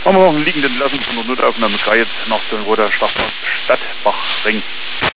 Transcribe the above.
Haben wir noch einen liegenden Lassen von der Notaufnahme Greiz nach dem Roter Stadtbachring.